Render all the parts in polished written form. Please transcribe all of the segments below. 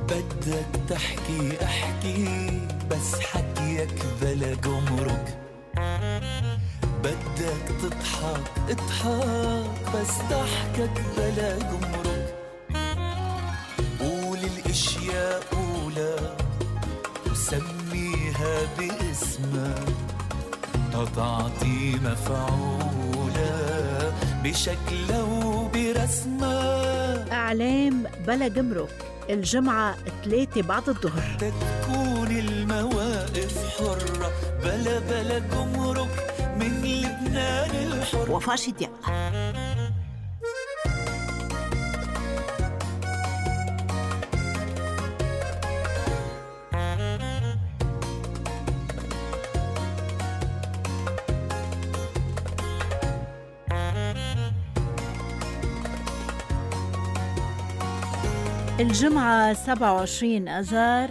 بدك تحكي احكي بس حكيك بلا جمرك، بدك تضحك اضحك بس ضحكك بلا جمرك. قول الاشياء قولها وسميها باسمها، تعطي مفعولة بشكلها وبرسمها. أعلام بلا جمرك الجمعة 3 بعد الظهر. تكون المواقف حرة بلا جمرك من لبنان الحر. وفاء شدياق. الجمعة 27 أذار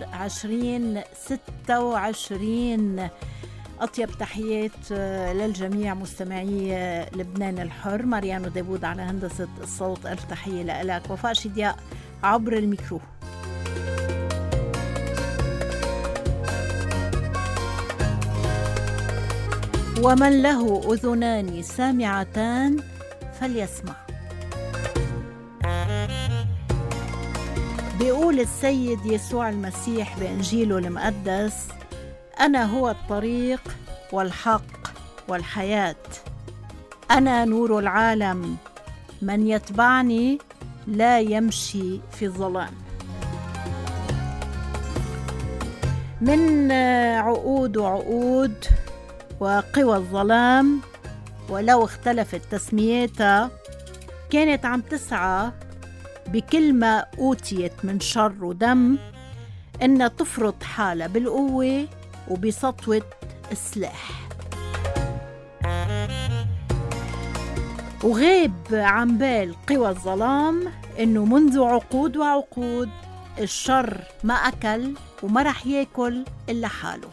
2026. أطيب تحيات للجميع مستمعي لبنان الحر. ماريانو داوود على هندسة الصوت، ألف تحية لك. وفاء شدياق عبر الميكرو. ومن له أذنان سامعتان فليسمع. بيقول السيد يسوع المسيح بإنجيله المقدس: أنا هو الطريق والحق والحياة، أنا نور العالم، من يتبعني لا يمشي في الظلام. من عقود وعقود وقوى الظلام، ولو اختلفت تسميتها، كانت عم تسعى بكل ما أوتيت من شر ودم إنها تفرض حالها بالقوة وبسطوة السلاح. وغيب عن بال قوى الظلام إنه منذ عقود وعقود الشر ما أكل وما رح ياكل إلا حاله.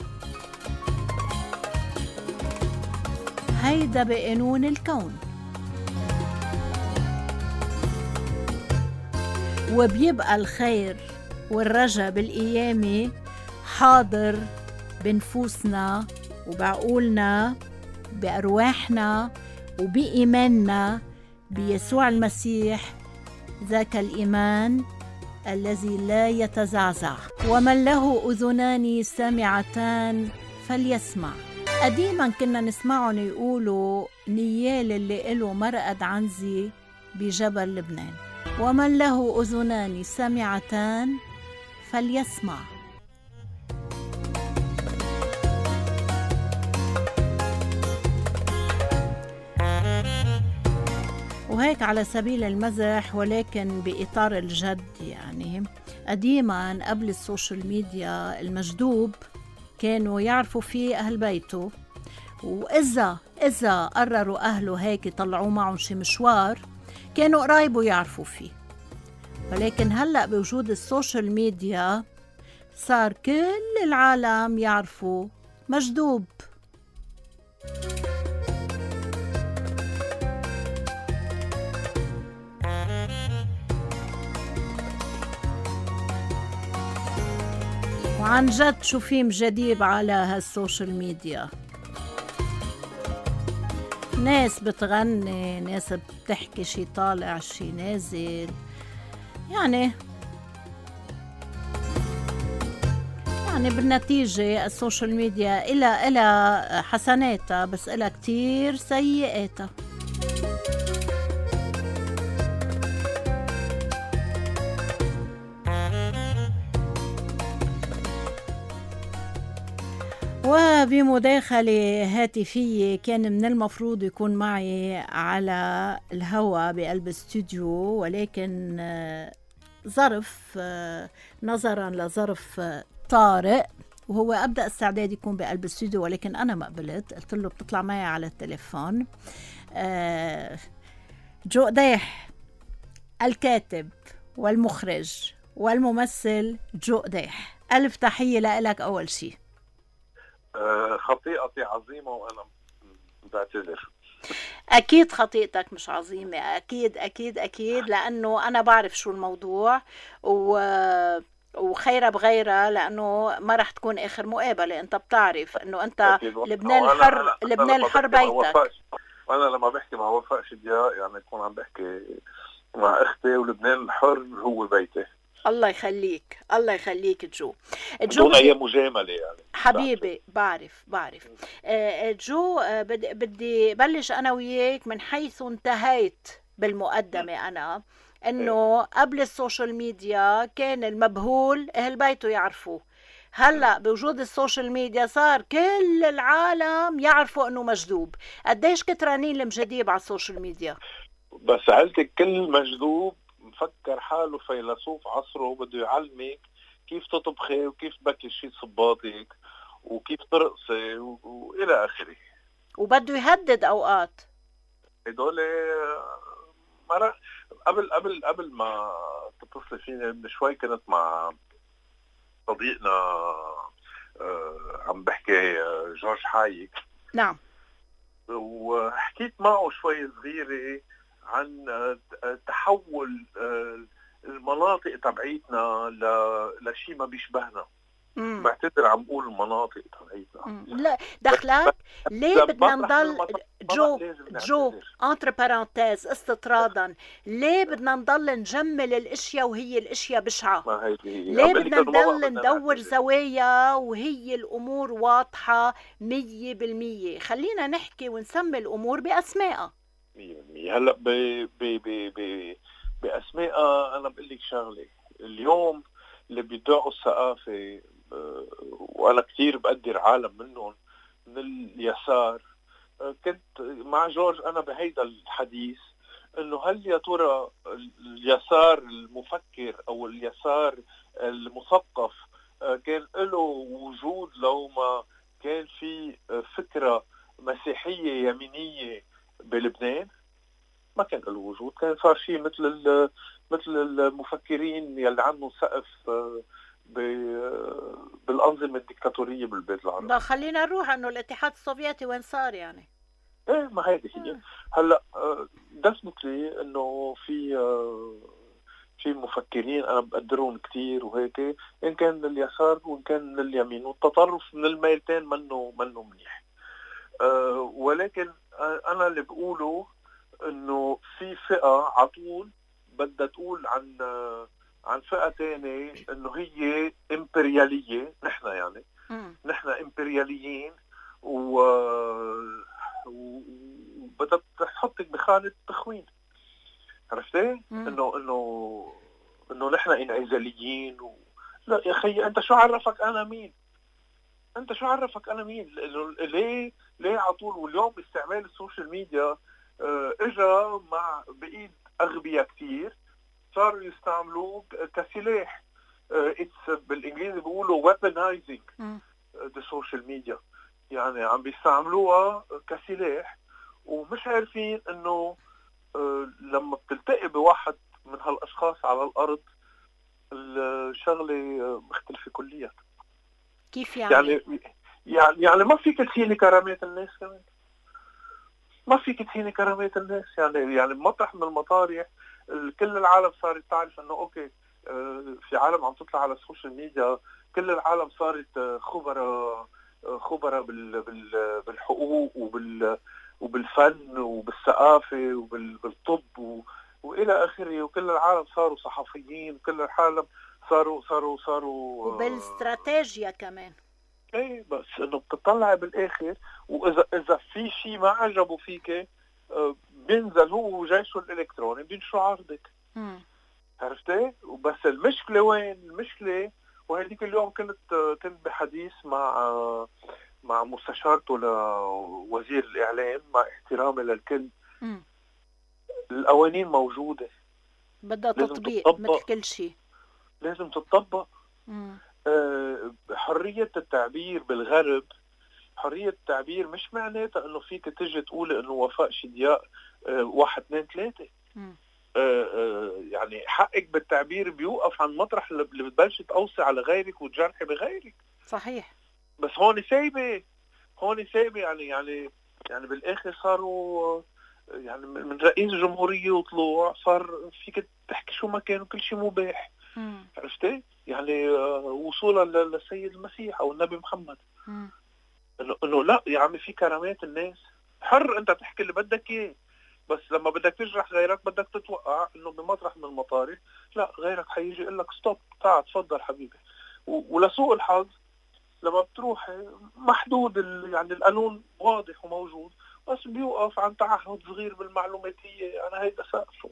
هيدا بقانون الكون. وبيبقى الخير والرجا بالقيامة حاضر بنفوسنا وبعقولنا بأرواحنا وبإيماننا بيسوع المسيح، ذاك الإيمان الذي لا يتزعزع. ومن له أذنان سامعتان فليسمع. قديما كنا نسمعهم يقولوا: نيال اللي إله مرقد عنزي بجبل لبنان. ومن له أذنان سامعتان فليسمع. وهيك على سبيل المزح ولكن بإطار الجد، يعني قديما قبل السوشيال ميديا المجدوب كانوا يعرفوا فيه أهل بيته، وإذا قرروا أهله هيك يطلعوا معهم شي مشوار كانوا قرايبه يعرفوا فيه. ولكن هلأ بوجود السوشيال ميديا صار كل العالم يعرفوا مجدوب. وعن جد شو في مجديب على هالسوشيال ميديا؟ ناس بتغني، ناس بتحكي شي طالع شي نازل، يعني بالنتيجة السوشيال ميديا إلها حسناتها بس إلها كتير سيئاتها. وبمداخلة هاتفية كان من المفروض يكون معي على الهواء بقلب استوديو، ولكن ظرف نظرا لظرف طارئ، وهو أبدأ استعداد يكون بقلب استوديو ولكن أنا ما قبلت. قلت له بتطلع معي على التليفون. جو قديح الكاتب والمخرج والممثل جو قديح، ألف تحية لك. أول شيء خطيئتي عظيمة وأنا بعتذر. أكيد خطيئتك مش عظيمة، أكيد أكيد أكيد، لأنه أنا بعرف شو الموضوع وخيرة بغيرها، لأنه ما رح تكون آخر مقابلة. أنت بتعرف أنه أنت أكيد. لبنان وأنا- الحر، أنا لبنان لما الحر بحكي مع بيتك. وفاء، وأنا لما بحكي مع وفاء شدياء يعني أكون عم بحكي مع أختي، ولبنان الحر هو بيتي. الله يخليك، الله يخليك جو. دون أي مجاملة يعني حبيبي، بعرف. جو، بدي بلش أنا وياك من حيث انتهيت بالمقدمة. أنا إنه قبل السوشيال ميديا كان المبهول أهل بيته يعرفوه. هلأ بوجود السوشيال ميديا صار كل العالم يعرفوا إنه مجذوب. قديش كترانين المجاذيب على السوشيال ميديا؟ بس عيلتك كل مجذوب مفكر حاله فيلسوف عصره، وبده يعلمك كيف تطبخي وكيف تبكشي صباطك وكيف ترقصي وإلى آخره. وبده يهدد أوقات. هدول مرة قبل ما تتصل فيني من شوي كنت مع صديقنا عم بحكي جورج حايك. نعم. وحكيت معه شوي صغيرة عن تحول المناطق تبعيتنا لشي ما بيشبهنا. بعتذر عم بقول المناطق تبعيتنا. لا دخلك. ليه بدنا نضل جو انتر بارانتيز استطرادا؟ ليه بدنا نضل نجمل الاشياء وهي الاشياء بشعة؟ ليه بدنا نضل ندور زوايا وهي الامور واضحة 100%؟ خلينا نحكي ونسمي الامور باسمائها 100%. هلا باسمائها انا بقول لك شغله. اليوم اللي بيدعوا الثقافه، وانا كثير بقدر عالم منهم من اليسار. كنت مع جورج انا بهيدا الحديث انه هل يا ترى اليسار المفكر او اليسار المثقف كان له وجود لو ما كان في فكرة مسيحية يمينية بلبنان؟ ما كان له وجود. كان صار شيء مثل المفكرين يلي عندهم سقف بالأنظمة الدكتاتورية بالبلاد العربية. لا خلينا نروح انه الاتحاد السوفيتي وين صار يعني. ايه ما هيدي هي. هلا دفنتلي انه في مفكرين انا بقدرهم كثير وهيك، ان كان لليسار وان كان لليمين، والتطرف من الميلتين منه منيح. ولكن انا اللي بقوله انه في فئة عطول بدها تقول عن فئة تانية انه هي امبريالية. نحن يعني نحن امبرياليين وبدها تحطك بخانة تخوين. عرفتي؟ انه نحن انعزاليين لا يا اخي، انت شو عرفك انا مين؟ انت شو عرفك انا مين؟ ليه عطول؟ واليوم استعمال السوشيال ميديا اجا مع بايد اغبياء كتير، صاروا يستعملوه كسلاح. بالانجليزي بيقولوا weaponizing the social media، يعني عم بيستعملوها كسلاح ومش عارفين انه لما بتلتقي بواحد من هالاشخاص على الارض الشغله مختلفه كليا. كيف يعني؟ يعني ما فيك تهيني كرامات الناس، كمان ما فيك تهيني كرامات الناس. يعني مطرح من المطارح كل العالم صارت تعرف انه اوكي في عالم عم تطلع على السوشيال ميديا، كل العالم صارت خبراء بالحقوق وبالفن وبالثقافه وبالطب والى اخره، وكل العالم صاروا صحفيين، وكل العالم صاروا وبالاستراتيجيا كمان. ايه بس انه بتطلعي بالاخر، واذا في شيء ما عجبه فيك بينزل هو وجيشه الالكتروني بينشروا عرضك. عرفتي؟ وبس المشكله وين؟ المشكله وهذيك اليوم كنت بحديث مع مستشارته لوزير الاعلام، مع احترامي للكل. القوانين موجوده، بدها تطبيق مثل كل شيء، لازم تطبق. حريه التعبير بالغرب، حريه التعبير مش معناتها انه فيك تجي تقول انه وفاء شدياء 1 2 3. يعني حقك بالتعبير بيوقف عن مطرح اللي بتبلش تقوصي على غيرك وتجرحي بغيرك. صحيح. بس هون سايبه يعني بالاخر صاروا يعني من رئيس الجمهورية وطلوع صار فيك تحكي شو ما كان وكل شيء مباح. عرفتي؟ يعني وصولا للسيد المسيح او النبي محمد. انه لا يا عمي في كرامات الناس، حر انت تحكي اللي بدك اياه، بس لما بدك تجرح غيرك بدك تتوقع انه بمطرح من المطارح لا غيرك حيجي يقول لك ستوب، تعال تفضل حبيبي. ولسوء الحظ لما بتروح محدود يعني القانون واضح وموجود، بس بيوقف عن تعهد صغير بالمعلوماتية، انا هيدا سقفه.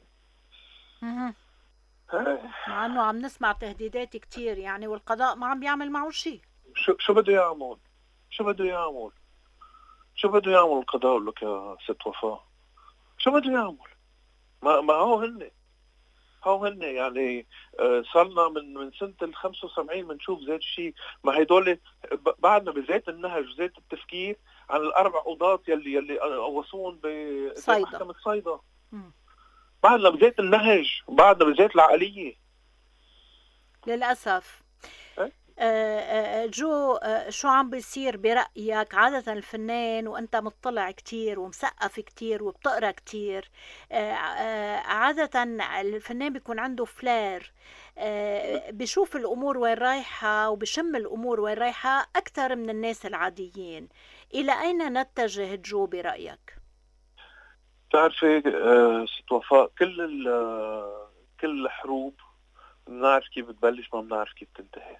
مع انه عم نسمع تهديدات كتير يعني، والقضاء ما عم بيعمل معه شيء. شو بده يعمل؟ شو بده يعمل؟ شو بده يعمل القضاء لك يا ست وفاء؟ شو بده يعمل؟ ما هو هن يعني صارنا من سنة 75 بنشوف ذات الشيء. ما هيدول بعدنا بذات النهج وذات التفكير عن الأربع قضاة يلي قوصون بمحكمة صيدا. بعدنا بذات النهج، بعدنا بذات العقلية للأسف. جو، شو عم بيصير برأيك؟ عادة الفنان وانت مطلع كتير ومسقف كتير وبتقرأ كتير، عادة الفنان بيكون عنده فلير، بيشوف الأمور وين رايحة وبشم الأمور وين رايحة أكثر من الناس العاديين. إلى أين نتجه جو برأيك؟ تعرفي ست وفاء، كل الحروب بنعرف كيف بتبلش ما بنعرف كيف تنتهي.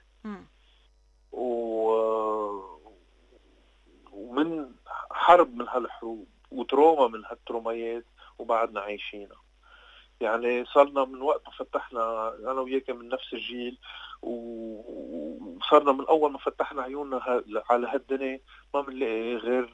ومن حرب من هالحروب وتروما من هالتروميات وبعدنا عايشينها. يعني صارنا من وقت ما فتحنا انا وياك من نفس الجيل، وصارنا من اول ما فتحنا عيوننا على هالدنيا ما بنلاقي غير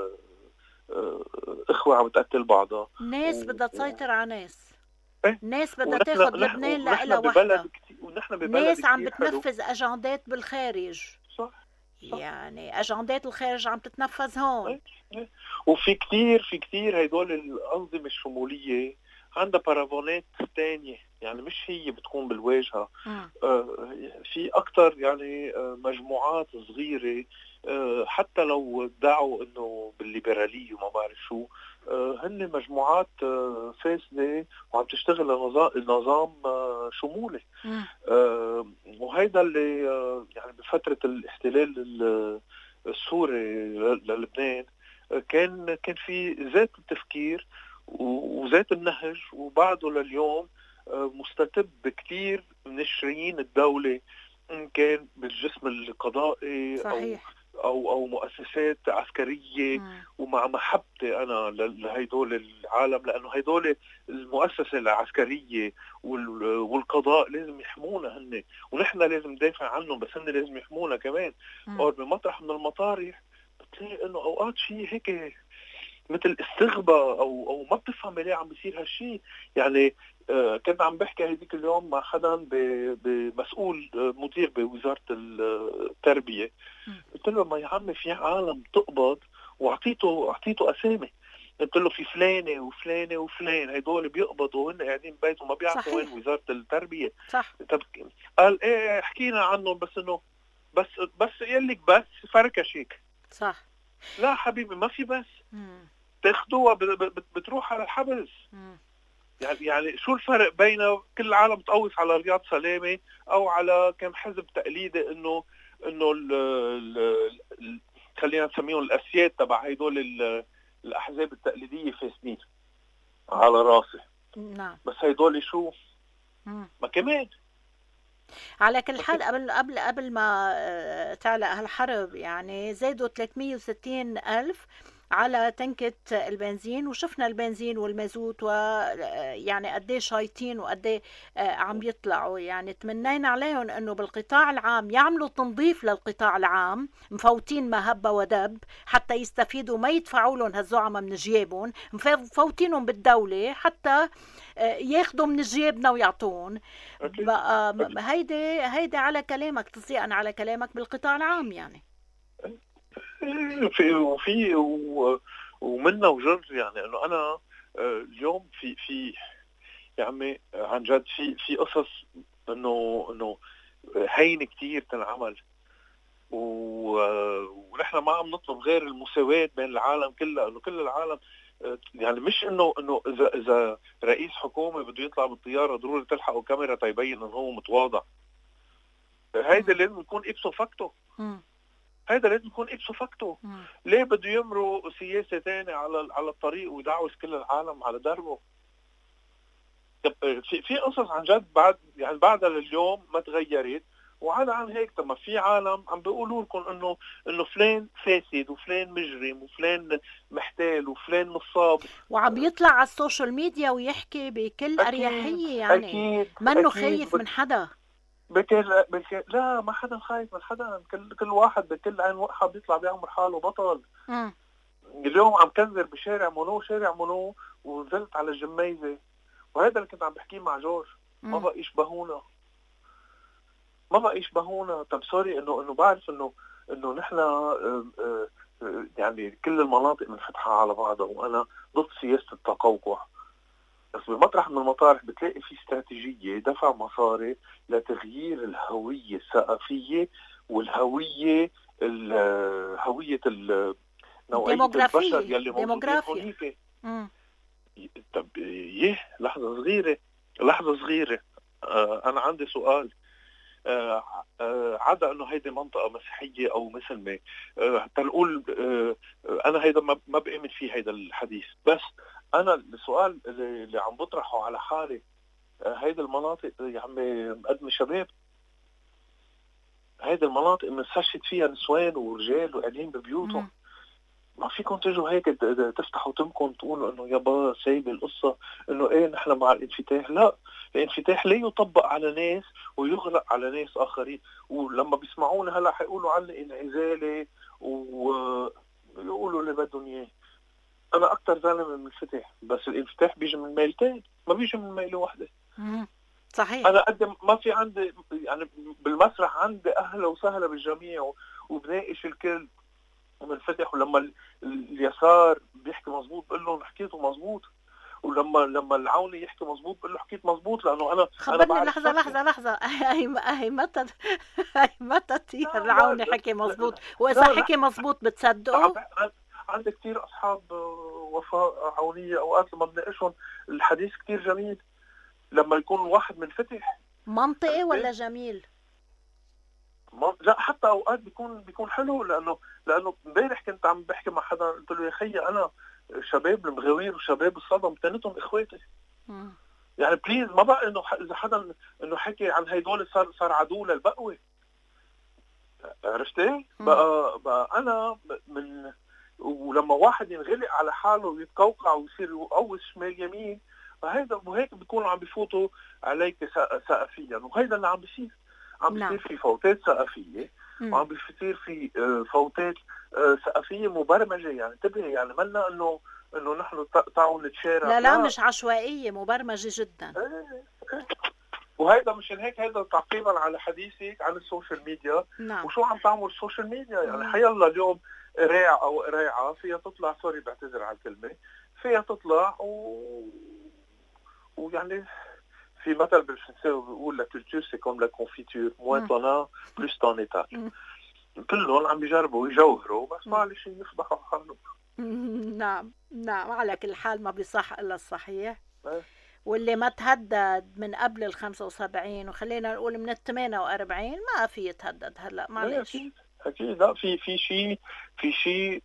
اخوة عم تقتل بعضها. ناس بدها تسيطر على ناس، إيه؟ ناس بدها تاخذ لبنان لإلها وحدة، ونحن ببلد ناس عم بتنفذ أجندات بالخارج. صح. يعني أجندات الخارج عم تتنفذ هون. وفي كتير هيدول الأنظمة الشمولية عندها بارافونات تانية، يعني مش هي بتكون بالواجهة. في أكتر يعني مجموعات صغيرة حتى لو ادعوا انه بالليبرالية وما بعرف شو، هن مجموعات فاسدة وعم تشتغل النظام شمولي. وهيدا اللي يعني بفترة الاحتلال السوري للبنان كان في ذات التفكير وذات النهج، وبعده لليوم مستتب كتير من الشرايين الدولة، إن كان بالجسم القضائي صحيح. أو مؤسسات عسكرية. ومع محبتي أنا لهيدول العالم، لأنه هيدول المؤسسة العسكرية والقضاء لازم يحمونا هن، ونحن لازم ندافع عنهم، بس هن لازم يحمونا كمان. أو بمطرح من المطارح بتلاقي إنه أوقات شيء هيك مثل استغباء أو ما بتفهم ليه عم بيصير هالشيء. يعني كنت عم بحكي هذيك اليوم مع حدا بمسؤول مدير بوزارة التربية، قلت له ما يا عمي في عالم تقبض وأعطيته أسامي، قلت له في فلانة وفلانة وفلان هيدول بيقبضوا وهن قاعدين ببيتهم ما بيعرفوا وين وزارة التربية. صح. قال ايه حكينا عنهم، بس انه بس يقلك بس فركشك. صح. لا حبيبي ما في بس، تاخدوها بتروح على الحبس. يعني شو الفرق بين كل العالم تقوص على رياض سلامة او على كم حزب تقليدي انه خلينا نسميهم الاسياد تبع هيدول الاحزاب التقليدية فاسدين على راسي. نعم. بس هيدول شو ما كمان. على كل حال قبل ما تعلق هالحرب يعني زادوا 360,000 على تنكة البنزين، وشفنا البنزين والمازوت ويعني قديه شايطين وقديه عم يطلعوا. يعني تمنينا عليهم انه بالقطاع العام يعملوا تنظيف للقطاع العام، مفوتين ما هب ودب حتى يستفيدوا، ما يدفعوا لهم هالزعماء من جيبهم، مفوتينهم بالدولة حتى ياخدوا من جيبنا ويعطون. هيدي على كلامك، تصديقا على كلامك بالقطاع العام يعني. وفي ومنا وجر. يعني انه انا اليوم في يا عمي عن جد في قصص انه هين كتير تنعمل، ونحن ما عم نطلب غير المساواة بين العالم كلها، انه كل العالم يعني مش انه اذا رئيس حكومه بده يطلع بالطياره ضروري تلحقوا كاميرا تيبين انه هو متواضع. هيدا لازم يكون ابسو فاكتو. هيدا لازم يكون ابسو فاكتو. ليه بده يمروا سياسه ثانيه على الطريق ويدعوس كل العالم على دربه؟ في قصص عن جد بعد لليوم ما تغيرت. وعلى عن هيك طب ما في عالم عم بيقولوا لكم انه فلان فاسد وفلان مجرم وفلان محتال وفلان نصاب، وعم يطلع على السوشيال ميديا ويحكي بكل اريحيه، يعني منه خايف من حدا. بكل لا، ما حدا خايف من حدا. كل واحد بكل عين وقحه بيطلع بيعمل حاله بطل. اليوم عم كنزل بشارع منو ونزلت على الجميزه، وهذا اللي كنت عم بحكيه مع جورج. ما بقى يشبهونا. طب سوري انه بعرف انه نحن يعني كل المناطق منفتحه على بعضها، وانا ضد سياسه التقوقع. بس بمطرح من المطارح بتلاقي في استراتيجية دفع مصاري لتغيير الهوية الثقافية والهوية هوية نوعية البشر يلي موجودين هونيك. طب لحظة صغيرة. أنا عندي سؤال. عدا انه هيدي منطقه مسيحيه او مسلمه، تنقول انا هيدا ما بامن فيه هيدا الحديث، بس انا السؤال اللي عم بطرحه على حالي، هيدي المناطق يا عمي مقدمه شباب. هيدي المناطق منسجد فيها نسوان ورجال وقاعدين ببيوتهم. ما فيكم تجوا هيك تفتحوا تمكم تقولوا انه يابا سايب القصه انه ايه نحن مع الانفتاح. لا، الانفتاح لا يطبق على ناس ويغلق على ناس اخرين. ولما بيسمعونا هلا حيقولوا عني انعزالي ويقولوا اللي بدهم اياه. انا اكثر زلمه منفتح، بس الانفتاح بيجي من ميلتين، ما بيجي من ميله واحده. صحيح. انا قد ما في عندي يعني بالمسرح عندي اهلا وسهلا بالجميع وبناقش الكل ومنفتح. ولما اليسار بيحكي مزبوط بقول له حكيته مزبوط، ولما العوني يحكي مزبوط بقول له حكيت مزبوط، لانه انا خبرني لحظه هي متى العوني حكي مزبوط؟ واذا حكي مزبوط بتصدقه؟ عندي كثير اصحاب وفاء عونيه، اوقات لما بناقشهم الحديث كثير جميل لما يكون الواحد منفتح. منطقي ولا جميل؟ لا، حتى اوقات بيكون حلو، لانه امبارح كنت عم بحكي مع حدا قلت له يا خيي انا شباب المغاوير وشباب الصدم اثنينهم اخواتي. يعني بليز ما بقى انه اذا حدا انه حكي عن هيدول صار عدو للبقوه. عرفتي؟ بقى انا من ولما واحد ينغلق على حاله ويتقوقع ويصير يقوس شمال يمين، فهيدا وهيك بيكونوا عم بيفوتوا عليك ثقافيا، وهيدا اللي عم بيصير. عم بيصير في فوتات ثقافيه، وعم بيصير في فوتات ثقافيه مبرمجه. يعني انتبهي، يعني مالنا انه نحن تعالوا نتشارك. لا مش عشوائيه، مبرمجه جدا. وهيدا مشان هيك هيدا تعقيبا على حديثك عن السوشيال ميديا. وشو عم تعمل السوشيال ميديا؟ يعني حيالله اليوم قراع او قراعه فيها تطلع، سوري بعتذر على الكلمه، فيها تطلع ويعني في مثل بالفرنساوي بيقول لا كولتور سي كوم لا كونفيتور موان طون ان بلوس طون ايتال. كلهم عم بيجربوا يجوهروا، بس معلش يفضحوا حالهم. نعم على كل حال ما بيصح الا الصحيح. واللي ما تهدد من قبل ال 75 وخلينا نقول من ال 48 ما في يتهدد هلا، معلش. اكيد لا، في شيء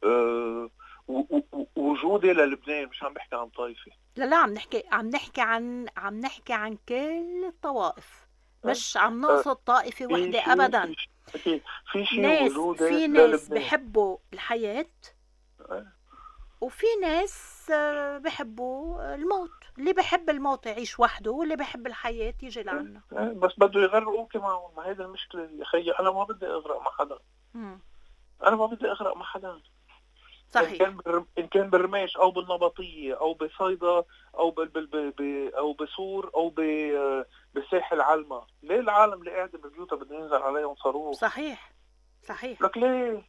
وجودي للبنان، مش عم بحكي عن طائفه. لا عم نحكي عن كل الطوائف، مش عم نقصد طائفه وحده ابدا. اكيد في شيء وجودي. في ناس بحبوا الحياه وفي ناس بحبوا الموت. اللي بحب الموت يعيش وحده، واللي بحب الحياه يجي لعنا. بس بده يغرقوك معهم، ما هيدا المشكله يا خيي. انا ما بدي اغرق مع حدا. انا ما بدي اغرق مع حدا. صحيح. إن كان بالرماش أو بالنبطية أو بصيدا أو أو بسور أو بساحل علمة. ليه العالم اللي قاعدة ببيوتها بدنا ننزل عليهم صاروخ؟ صحيح لك ليه؟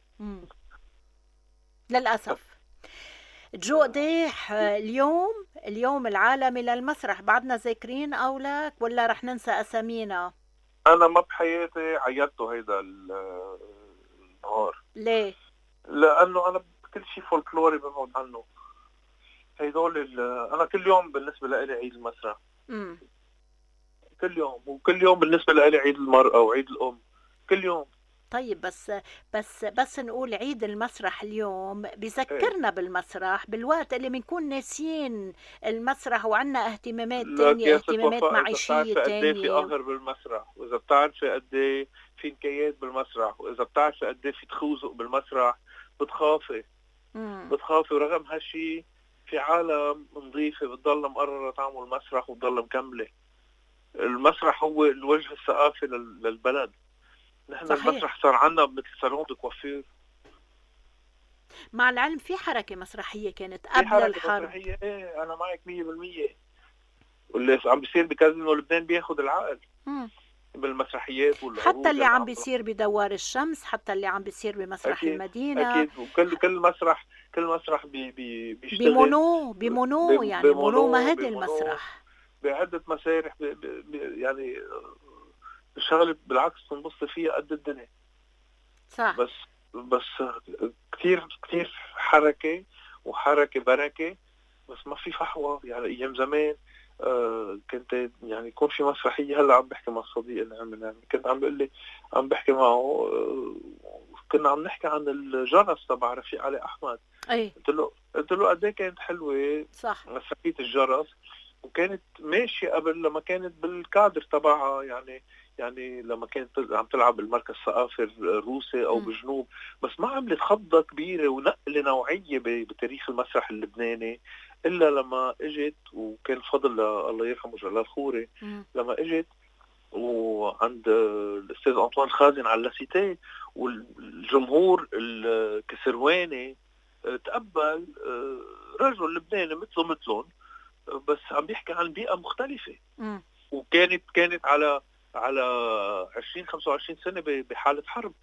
للأسف. جو قديح اليوم العالمي للمسرح، بعدنا ذاكرين أو لك ولا رح ننسى أسامينا؟ أنا ما بحياتي عيدته هيدا النهار. ليه؟ لأنه أنا كل شيء فولكلوري ببعد عنه. انا كل يوم بالنسبه لي عيد المسرح. امم كل يوم، وكل يوم بالنسبه لي عيد المراه وعيد الام. كل يوم. طيب، بس نقول عيد المسرح اليوم ايه. بذكرنا بالمسرح بالوقت اللي بنكون ناسيين المسرح وعنا اهتمامات لك تانية، يا ست اهتمامات وفاء، اذا معيشية بتعرفي قد ايه في تانية. قهر بالمسرح، واذا بتعرفي قد ايه في نكايات بالمسرح، واذا بتعرفي قد ايه في تخوزق بالمسرح، بتخافي. امم بتخافي، ورغم هالشي في عالم نظيفة بتضل مقررة تعمل مسرح وبتضل مكملة. المسرح هو الوجه الثقافي للبلد. نحن صحيح. المسرح صار عنا مثل صالون دو كوافير. مع العلم في حركة مسرحية كانت في قبل حركة الحرب. مسرحية، ايه انا معك 100%. واللي عم بيصير بكازينو لبنان بياخد العقل مم. بالمسرحيات والعروض حتى اللي اللي عم عم بيصير بدوار الشمس، حتى اللي عم بيصير بمسرح اكيد المدينة. اكيد. وكل مسرح، كل مسرح بيشتغل بمونو يعني مونو مهدي بمونو المسرح. بعدة مسارح يعني الشغلة بالعكس تنبسط فيها قد الدنيا. صح. بس كتير حركة، وحركة بركة، بس ما في فحوى. يعني أيام زمان كنت يعني يكون في مسرحية. هلا عم بحكي مع صديق اللي كنت عم بقول لي، عم بحكي معه كنا عم نحكي عن الجرس تبع رفيق علي أحمد. اي قلت له قد ايه كانت حلوة صح. مسرحية الجرس، وكانت ماشية قبل لما كانت بالكادر تبعها. يعني لما كانت عم تلعب بالمركز الثقافي الروسي او بجنوب، بس ما عملت خضة كبيرة ونقلة نوعية بتاريخ المسرح اللبناني الا لما اجت. وكان الفضل الله يرحمه جلال خوري لما اجت وعند الاستاذ انطوان خازن على اللاسيتي، والجمهور الكسرواني تقبل رجل لبناني مثلهم، بس عم بيحكي عن بيئة مختلفة. وكانت على 20-25 سنة بحالة حرب.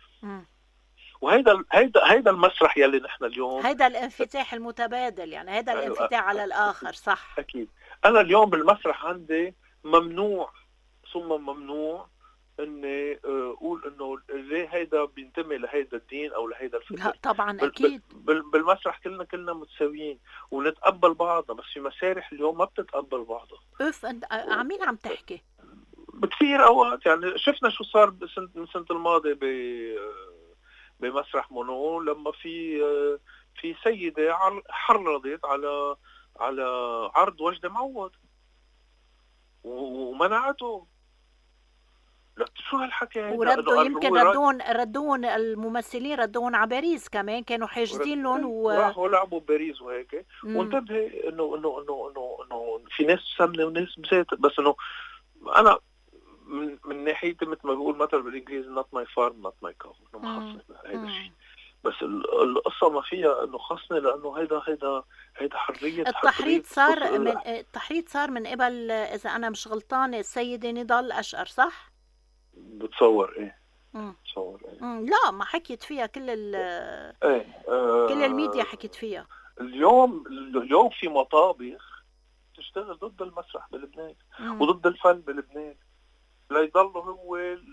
هيدا المسرح يلي نحن اليوم، هيدا الانفتاح المتبادل، يعني هيدا الانفتاح على الآخر. صح. أكيد. أنا اليوم بالمسرح عندي ممنوع ثم ممنوع اني اقول انه ليه هيدا بينتمي لهيدا الدين او لهيدا الفكر. لا طبعا اكيد. بالمسرح كلنا متساويين ونتقبل بعضنا، بس في مسارح اليوم ما بتتقبل بعضها. انت عمين عم تحكي؟ بكثير اوقات. يعني شفنا شو صار من سنة الماضي بمسرح مونو، لما في سيدة حرضت على عرض وجدة معوض ومنعته. لا شو هالحكي هيدا؟ وردوا يمكن ردون الممثلين، ردون على باريس كمان، كانوا حاجزين لهم وراحوا لعبوا بباريس وهيك. وانتبهي انه في ناس سمنه وناس بزيت، بس انه انا من ناحيتي مثل ما بقول مثل بالانجليزي not my farm not my cow، انه ما خصني هيدا الشيء. بس القصه ما فيها انه خصني، لانه هيدا حريه. التحريض صار من قبل، اذا انا مش غلطانه، السيده نضال أشقر، صح؟ بتصور ايه. بتصور ايه. لا ما حكيت فيها كل كل الميديا حكيت فيها. اليوم في مطابخ تشتغل ضد المسرح بلبنان وضد الفن بلبنان، ليضل هو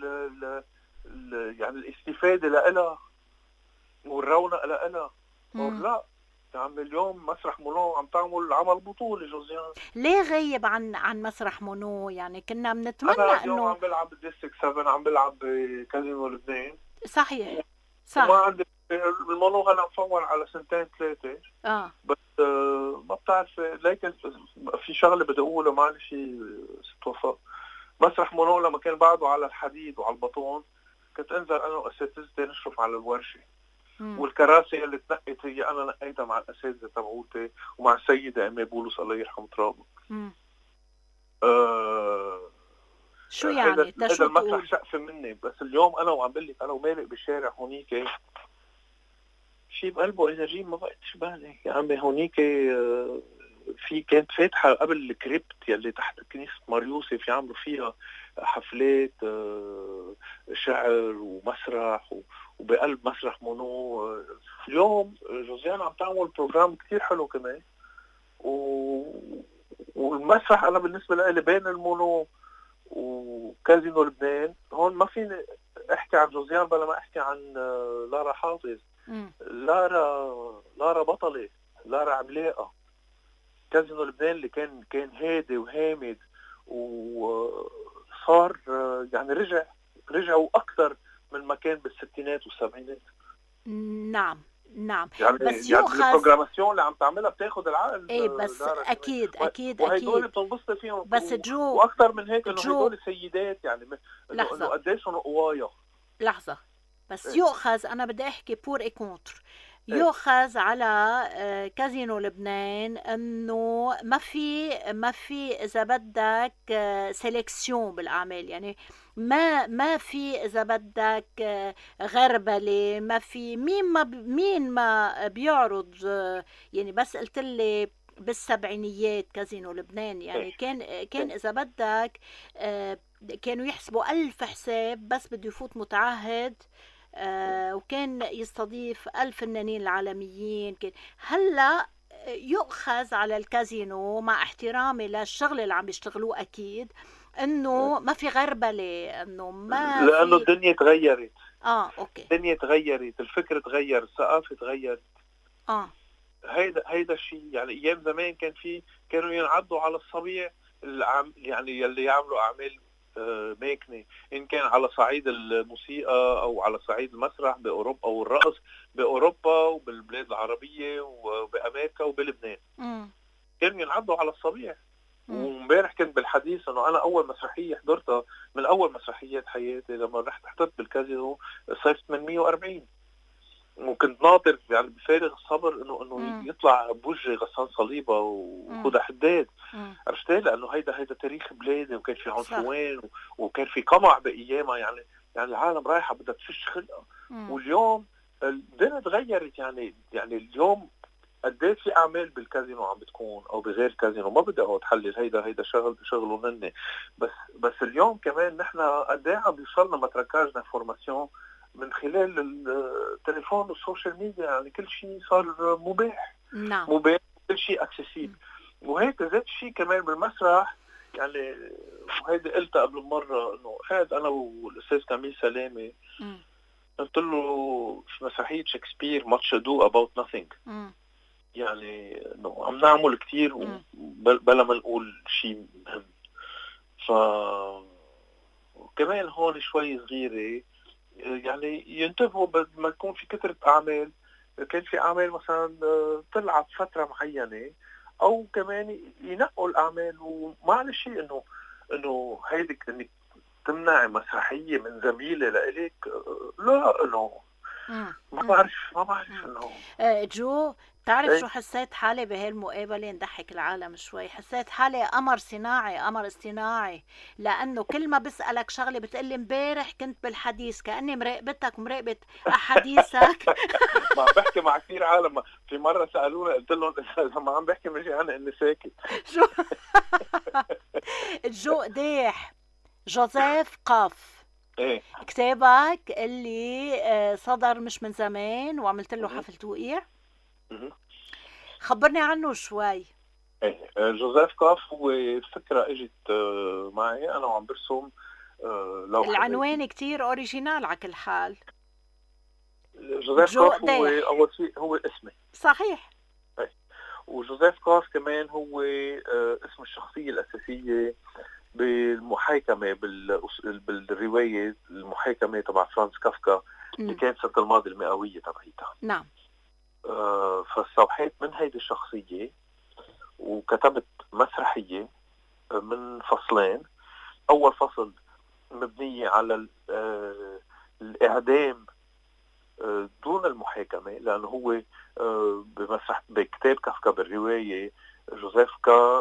يعني الاستفادة لإلها والرونق لإلها. لا يا عم، اليوم مسرح مونو عم تعمل عمل بطولي جوزيان. ليه غيب عن مسرح مونو؟ يعني كنا بنتمنى أنا اليوم عم بلعب بالديستريكت 7، عم بلعب بكازينو لبنان. صحيح صح. وما عندي المونو هلا مفول على 2-3 بس ما بتعرف. لكن في شغلة بدي أقولها، معلش ست وفاء. مسرح مونو لما كان بعده على الحديد وعلى البطون، كنت انزل انا واساتذتي نشرف على الورشه. والكراسي اللي تنقت هي انا نقيتها مع الاساتذه تبعوتي ومع السيده امي بولس الله يرحم ترابه. شو يعني هذا المسرح شقف مني. بس اليوم انا وعم بقول لك انا ومالك بالشارع هونيك شيء بقلبه انرجي ما بقى تشبهني يا عمي. هونيك في كانت فاتحة قبل الكريبت يلي تحت كنيسة ماريوسف يعملوا فيها حفلات شعر ومسرح، وبقلب مسرح مونو. اليوم جوزيان عم تعمل بروجرام كتير حلو كمان. والمسرح أنا بالنسبة لي بين المونو وكازينو لبنان، هون ما فيني أحكي عن جوزيان بلا ما أحكي عن لارا حافظ. لارا بطلة، لارا عملاقة. كازينو لبنان اللي كان هادي وهامد، وصار يعني رجعوا اكثر من ما كان بالستينات والسبعينات. نعم نعم. يعني بس يعني يؤخذ البروجراماسيون اللي عم تعملها بتاخذ العقل. ايه بس دارك اكيد اكيد وهدول اكيد. بتنبسط فيهم. بس جو واكثر من هيك انه هدول سيدات، يعني انه قديش هم قوايا. لحظه بس إيه؟ يؤخذ، انا بدي احكي بور اي كونتر. يؤخذ على كازينو لبنان انه ما في اذا بدك سيلكسيون بالاعمال، يعني ما في اذا بدك غربله، ما في مين ما بيعرض. يعني بس قلت لي بالسبعينيات كازينو لبنان يعني كان اذا بدك كانوا يحسبوا 1000 حساب بس بده يفوت متعهد، وكان يستضيف 1000 فنانين العالميين. هلا يؤخذ على الكازينو مع احترامي للشغل اللي عم يشتغلوه اكيد انه ما في غربله، انه ما لانه في... الدنيا تغيرت. اوكي. الدنيا تغيرت، الفكر تغير، الثقافه تغيرت. هيدا الشيء. يعني ايام زمان كانوا ينعدوا على الصبيع يعني اللي يعملوا اعمال ماكنه، ان كان على صعيد الموسيقى او على صعيد المسرح باوروبا او الرقص باوروبا وبالبلاد العربيه وبامريكا وبلبنان. كانوا ينعدوا على الصبيع. وامبارح كنت بالحديث انه انا اول مسرحيه حضرتها من اول مسرحيات حياتي لما رحت حضرت بالكازينو صيف 840، وكنت ناطر يعني بفارغ الصبر انه يطلع بوجه غسان صليبه وخدع حداد. عرفت؟ لانه هيدا تاريخ بلادي، وكان في عنفوان وكان في قمع بايامها. يعني العالم رايحه بدها تفش خلقها. واليوم الدنيا تغيرت. يعني اليوم قديش في اعمال بالكازينو عم بتكون او بغير كازينو، ما بدي اقعد احلل. هيدا شغله مني. بس اليوم كمان نحن قد ايه عم بيوصلنا متركاج انفورماسيون من خلال التليفون والسوشيال ميديا. يعني كل شيء صار مباح. نعم. مباح، كل شيء اكسسيبل. وهيك زاد شيء كمان بالمسرح. يعني وهيدي قلتها قبل مرة انه قاعد انا والاستاذ كميل سلامه قلت له في مسرحية شكسبير ماتش ادو اباوت نوثينج، يعني انه عم نعمل كتير بلا ما نقول شيء مهم. وكمان هون شوي صغيرة يعني ينتبهوا ما يكون في كثرة أعمال. كان في أعمال مثلا طلعت فترة معينة، أو كمان ينقوا الأعمال. وما شيء إنه هيدك إنك تمنع مسرحية من زميلة لإليك. لا، إنه ما بعرف إنه جو تعرف شو حسيت حالي بهالمقابلة؟ نضحك العالم شوي. حسيت حالي قمر اصطناعي، لأنه كل ما بسألك شغلة بتقلي امبارح كنت بالحديث، كأني مراقبتك ومراقبة أحاديثك. ما عم بحكي مع كثير عالم. في مرة سألونا قلت لهم إذا ما عم بحكي مش أنا إني ساكت. شو جو قديح جوزيف قاف كتابك اللي صدر مش من زمان وعملت له حفل توقيع، خبرني عنه شوي. جوزيف قاف هو فكرة اجت معي انا وعم برسم لوحة. العنوان كتير اوريجينال على كل حال. جوزيف قاف هو اول شيء هو اسمي صحيح. وجوزيف قاف كمان هو اسم الشخصية الأساسية بالمحاكمة بالرواية المحاكمة تبع فرانس كافكا اللي كانت سنة الماضي المئوية تبعيتها. نعم. فاستوحيت من هيدي الشخصية وكتبت مسرحية من فصلين. أول فصل مبنية على الإعدام دون المحاكمة، لأنه هو بكتاب كافكا بالرواية جوزيف كا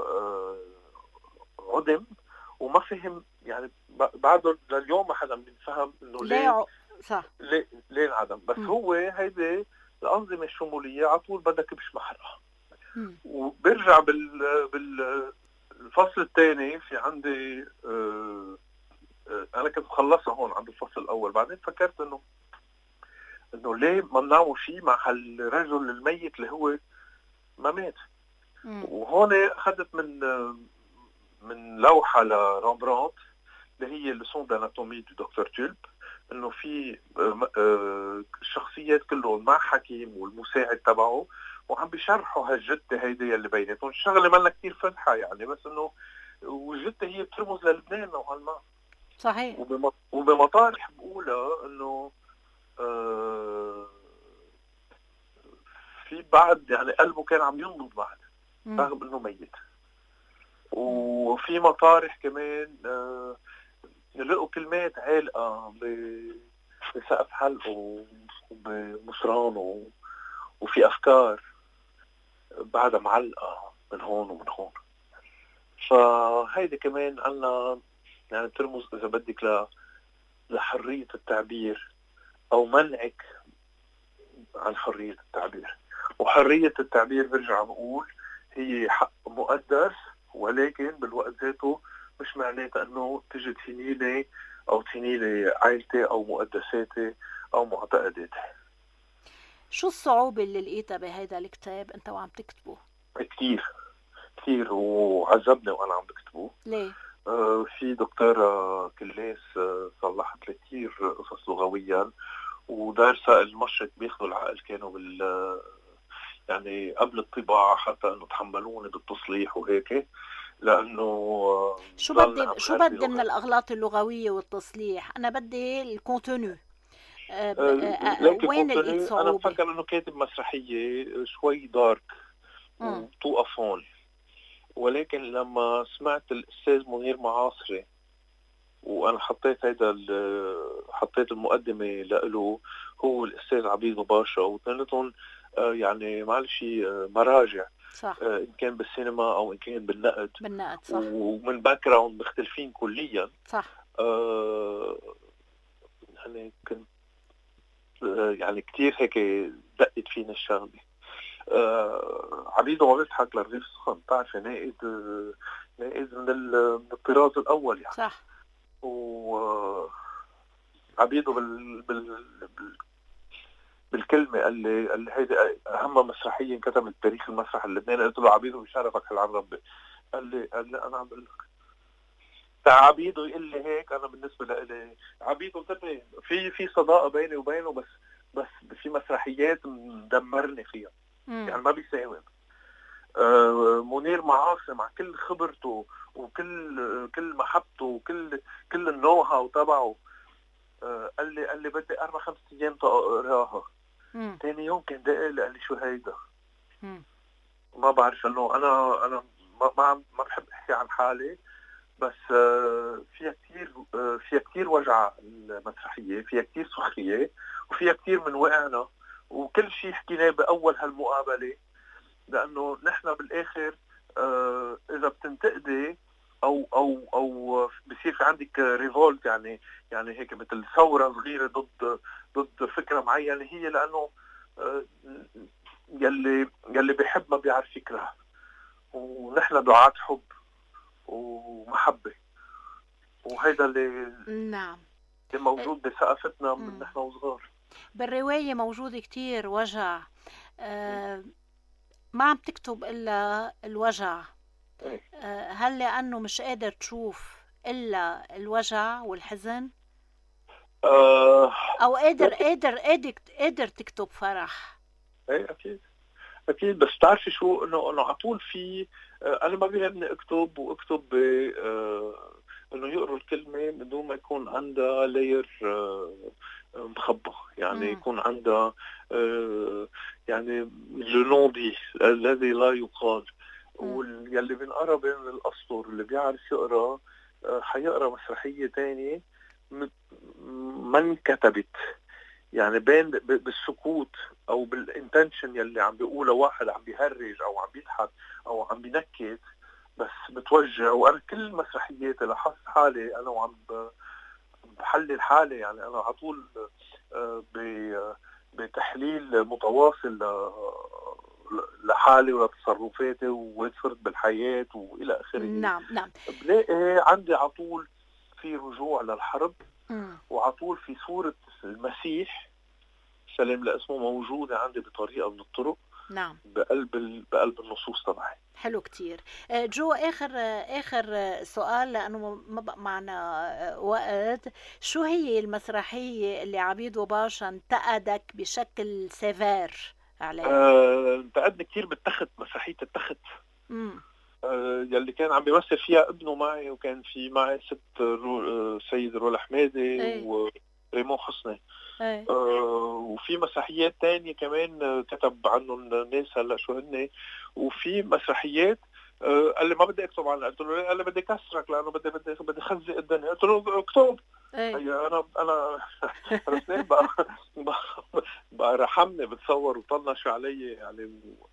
عدم وما فهم. يعني بعده لليوم ما حدا بيفهم انه ليه انعدم. بس هو هيدي الأنظمة الشمولية على طول بدها كبش محرقة. وبرجع بالفصل الثاني في عندي أنا كنت خلصها هون عند الفصل الأول. بعدين فكرت إنه ليه ما بنعمل شيء مع هالرجل الميت اللي هو ما مات. وهون أخذت من لوحة لرامبرانت اللي هي لسون داناتومي دو دكتور تولب، انه في الشخصيات كلهم مع حكيم والمساعد تبعه، وعم بيشرحوا هالجدة هيدي اللي بيناتهم، الشغلة مالنا كتير فاتحة يعني، بس انه والجدة هي بترمز للبنان نوعا ما. صحيح. وبمطارح بقولها انه في بعد يعني قلبه كان عم ينبض بعد رغم انه ميت. وفي مطارح كمان لقوا كلمات عالقة بسقف حلقه وبمصرانه، وفي أفكار بعدها معلقة من هون ومن هون. فهيدي كمان عنا يعني ترمز إذا بدك لحرية التعبير أو منعك عن حرية التعبير. وحرية التعبير برجع بقول هي حق مقدس، ولكن بالوقت ذاته مش معناتها انه تجي تهينيلي او تهينيلي عائلتي او مقدساتي او معتقداتي. شو الصعوبة اللي لقيتها بهيدا الكتاب انت وعم تكتبه؟ كتير وعذبني وانا عم بكتبه. ليه؟ في دكتورة كلاس صلحت لي كتير قصص لغويا، ودارسة المشرق بياخذوا العقل كانوا يعني قبل الطباعة حتى انه تحملوني بالتصليح وهيك، لانه شو بدي من الاغلاط اللغويه والتصليح؟ انا بدي الكونتونو. وين لقيت صعوبة؟ انا بفكر انه كاتب مسرحية شوي دارك وتوقف هون، ولكن لما سمعت الاستاذ منير معاصري وانا حطيت المقدمة له هو الاستاذ عبيد باشا، وثانيتهم يعني معلش مراجع صح. إن كان بالسينما أو إن كان بالنقد صح. ومن باك جراوند مختلفين كليا صح. يعني كنت يعني كتير هيك دقت فينا الشغلة. عبيده ما بيضحك للرغيف السخن، بتعرفي ناقد من الطراز الأول يعني. صح. وعبيده بالكلمة قال لي هيدي أهم مسرحية انكتبت بتاريخ المسرح اللبناني. قلت له عبيده بشرفك حل عن ربي. قال لي أنا عم بقول لك عبيده يقول لي هيك. أنا بالنسبة لي عبيده انتبه في صداقة بيني وبينه، بس في مسرحيات مدمرني فيها يعني ما بيساوم. منير معاصر مع كل خبرته وكل محبته وكل النو هاو تبعه قال لي بدي 4-5 أيام تقراها. تاني يوم كان دقيق قال لي شو هيدا. ما بعرف انه انا ما بحب احكي عن حالي، بس فيها كتير وجع المسرحيه، فيها كتير سخريه، وفيها كتير من وقعنا، وكل شيء حكيناه باول هالمقابله، لانه نحن بالاخر اذا بتنتقدي او بصير في عندك ريفولت يعني هيك مثل ثوره صغيره ضد فكره معينه، هي لانه يلي بيحب ما بيعرف يكره، ونحن دعاة حب ومحبه، وهيدا اللي نعم اللي موجود بثقافتنا من نحن وصغار. بالروايه موجود كتير وجع. ما عم تكتب الا الوجع. هل لأنه مش قادر تشوف إلا الوجع والحزن؟ أو قادر تكتب فرح؟ ايه أكيد بس تعرفي شو إنه على طول في أنا ما بيهمني أكتب إنه يقروا الكلمة بدون ما يكون عندها لاير مخبى يعني يكون عندها يعني جنودي الذي لا يقال. واللي بينقرا بين الأسطر اللي بيعرف يقرا حيقرا مسرحية تانية ما انكتبت يعني بين بالسكوت أو بالانتنشن يلي عم بيقوله واحد عم بيهرج أو عم بيضحك أو عم بينكت، بس بتوجع. وأنا كل مسرحياتي لاحظت حالي أنا وعم بحلل حالي يعني أنا على طول بتحليل متواصل لحالي ولتصرفاتي وين صرت بالحياة وإلى آخره. نعم. بلاقي عندي على طول في رجوع للحرب، وعلى طول في صورة المسيح سلام لاسمه موجودة عندي بطريقة من الطرق. نعم. بقلب النصوص تبعي. حلو كتير. جو، آخر سؤال لأنه ما بقى معنا وقت. شو هي المسرحية اللي عبيد وباشا انتقدك بشكل سيفير إعلام؟ انتقدني كتير بالتخت، مسرحية التخت امم يلي كان عم بيمثل فيها ابنه معي، وكان في معي سيد رولا حمادي ايه وريمون حسني. ايه وفي مسرحيات تانية كمان كتب عنهم الناس هلا شو هن. وفي مسرحيات قال لي ما بدي اكتب عنها، قلت له قال لي بدي كسرك لانه بدي خزق الدنيا، قلت له اكتب. ايه هي انا رسالة بقى رحمني بتصور وطنش علي يعني.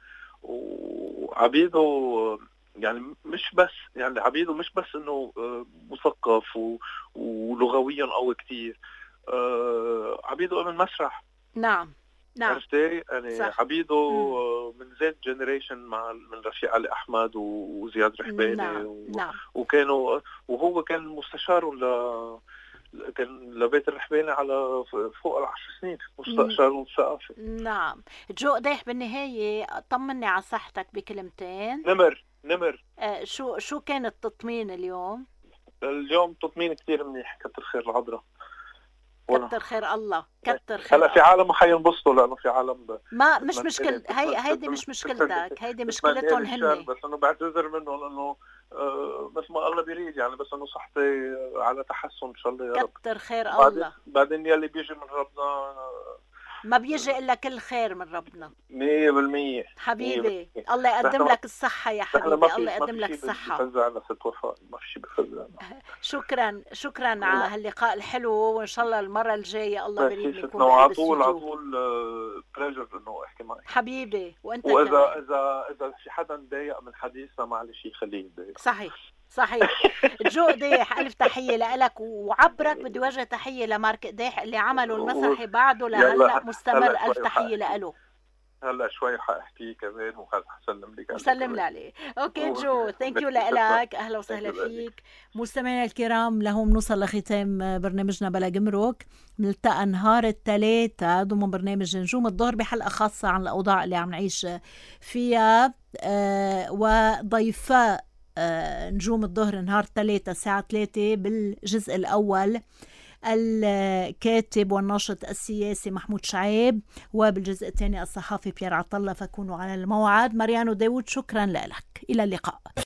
وعبيده يعني مش بس يعني عبيده مش بس انه مثقف ولغويا قوي كتير، عبيده من مسرح. نعم عرفتي يعني صح. عبيده من زيت جنريشن من رفيق علي احمد وزياد رحباني. نعم. وهو كان مستشار كان لبيت الرحباني على فوق 10 سنين مستشار ثقافي. نعم. جو قديح بالنهاية طمني على صحتك بكلمتين. نمر شو كان التطمين اليوم؟ اليوم تطمين كتير منيح، كتر خير العذراء. كتر خير الله، كتر خير. هلا في عالم حينبسطوا لانه في عالم ما مش مشكلة، هيدي مش مشكلتك، هيدي مشكلتهم هن. بس انه بعتذر منهم انه بس ما الله بيريد يعني، بس انه صحتي على تحسن ان شاء الله يا رب. كتر خير الله. بعدين يلي بيجي من ربنا ما بيجي الا كل خير من ربنا 100%. حبيبي الله يقدم لك الصحة يا حبيبي، الله يقدم لك الصحة. بفزعنا ست وفاء، ما في شيء بفزعنا. شكرا على هاللقاء الحلو، وان شاء الله المرة الجاية الله بريد نكون على طول بليجر انه احكي معك حبيبي. وانت واذا في حدا مضايق من حديثنا معلش يخليه يتضايق. صحيح. جو قديح ألف تحية لك، وعبرك بدي وجه تحية لمارك قديح اللي عملوا المسرحي بعده لهلا مستمر. ألف تحية له. هلا شوي حاحكي كمان وحسلم لك. وسلم لي عليه. اوكي جو، ثانك يو لك، اهلا وسهلا فيك. مستمعينا الكرام، لهم نوصل لختام برنامجنا بلا جمرك. نلتقى نهار الثلاثاء ضمن برنامج نجوم الظهر بحلقة خاصة عن الأوضاع اللي عم نعيش فيها، وضيفاء نجوم الظهر نهار 3 الساعة 3 بالجزء الأول الكاتب والناشط السياسي محمود شعيب، وبالجزء الثاني الصحافي بيير عطلة. فكونوا على الموعد. ماريانو داوود، شكرا لك، إلى اللقاء.